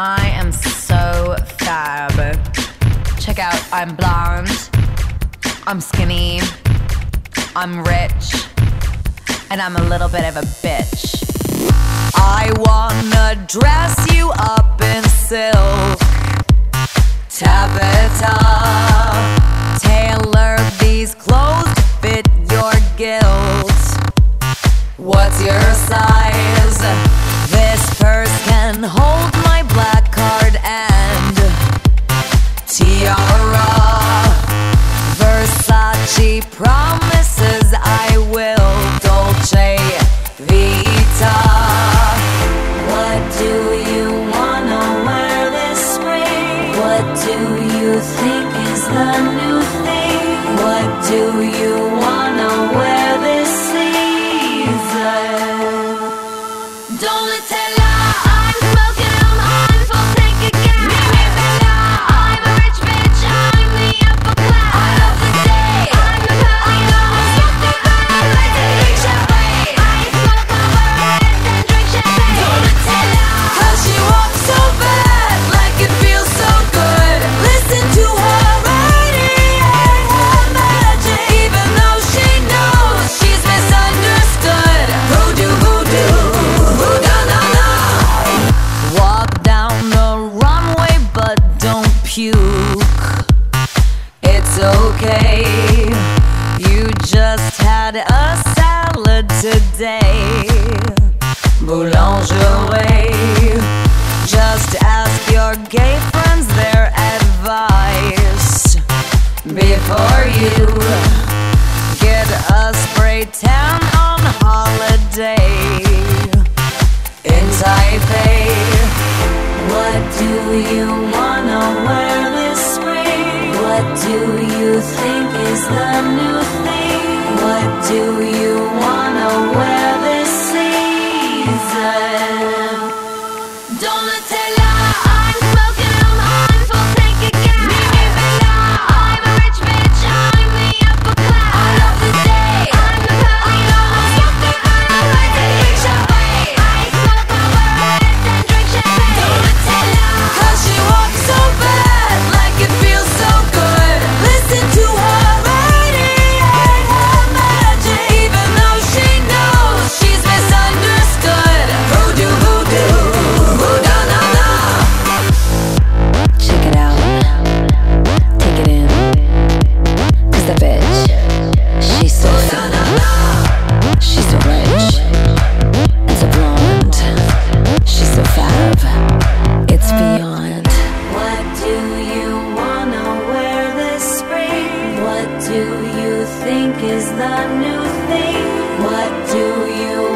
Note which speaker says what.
Speaker 1: I am so fab. Check out, I'm blonde, I'm skinny, I'm rich, and I'm a little bit of a bitch. I wanna dress you up in silk, taffeta, tailor these clothes to fit your guilt. What's your size? This purse can hold my black card and tiara. Versace promises I will Dolce Vita. What do you wanna wear this spring? What do you think is the new thing? What do you wanna wear this season? Don't let Tella, I'm smoking, I'm on full tank again. Me Bella, I'm a rich bitch, I'm the upper class. I love the day, I'm the Palio. I smoke the bird, like to drink champagne. I smoke the bird and drink champagne. Don't let Tella, 'cause she walks so bad, like it feels so good. Listen to her radiate her magic, even though she knows she's misunderstood. Voodoo, voodoo. Walk down the runway, but don't puke. It's okay, you just had a salad today. Boulangerie, just ask your gay friends their advice before you get a spray tan on holiday in Taipei. What do you wanna wear this spring? What do you think is the new thing? What do you wanna wear this season? Don't let Tella, I'm smoking, I'm on full tank again. Me Bella, I'm a rich bitch, I'm the upper class. I love the day, I'm the Palio. I smoke the bird, like to drink champagne. I smoke the bird and drink champagne. Don't let Tella, 'cause she walks so bad, like it feels so good. Listen to her radiate her magic, even though she knows she's misunderstood. Voodoo, voodoo, voodoo-na-na. Check it out, take it in, 'cause the bitch, she's so fat, she's so rich, and so blonde. She's so fab, it's beyond. What do you wanna wear this spring? What do you think is the new thing? What do you